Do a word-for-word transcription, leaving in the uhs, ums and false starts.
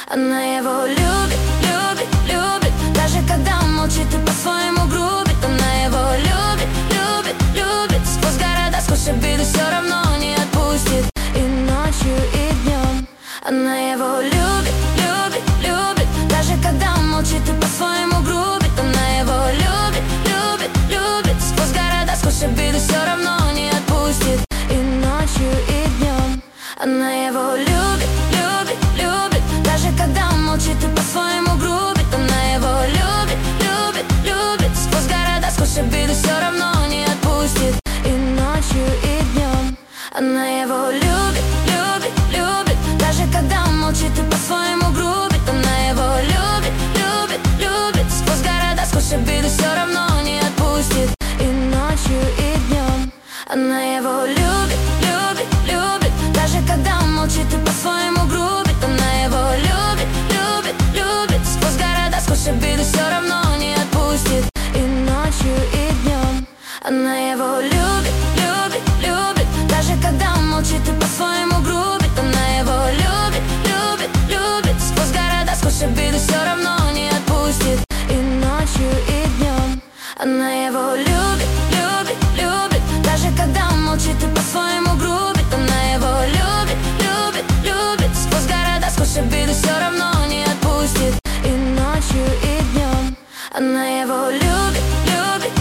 Она его любит, любит, любит. Даже когда он молчит и по-своему грубит. Она его любит, любит, любит. Сквозь города, сквозь обиды все равно не отпустит. И ночью, и днем. Она его любит, любит, любит. Даже когда он молчит и по-своему грубит. Она его любит, любит, любит. Сквозь города, сквозь обиды все равно не отпустит. И ночью, и днем. Она его любит, любит, любит. Даже когда он молчит и по-своему грубит. Она его любит, любит, любит. Сквозь города, сквозь обиды все равно не отпустит. И ночью, и днем. Она его любит, любит, любит. Даже когда он молчит и по-своему грубит. Она его любит, любит, любит. Сквозь города, сквозь обиды все равно не отпустит. И ночью, и днем. Она его любит, любит, любит. Даже когда он молчит и по-своему грубит. Она его любит, любит, любит. Сквозь города, сквозь обиды все равно не отпустит. И ночью, и днем. Она его любит, любит, любит. Даже когда он молчит и по-своему грубит. Она его любит, любит, любит. Сквозь города, сквозь обиды все равно не отпустит. И ночью, и днем. Она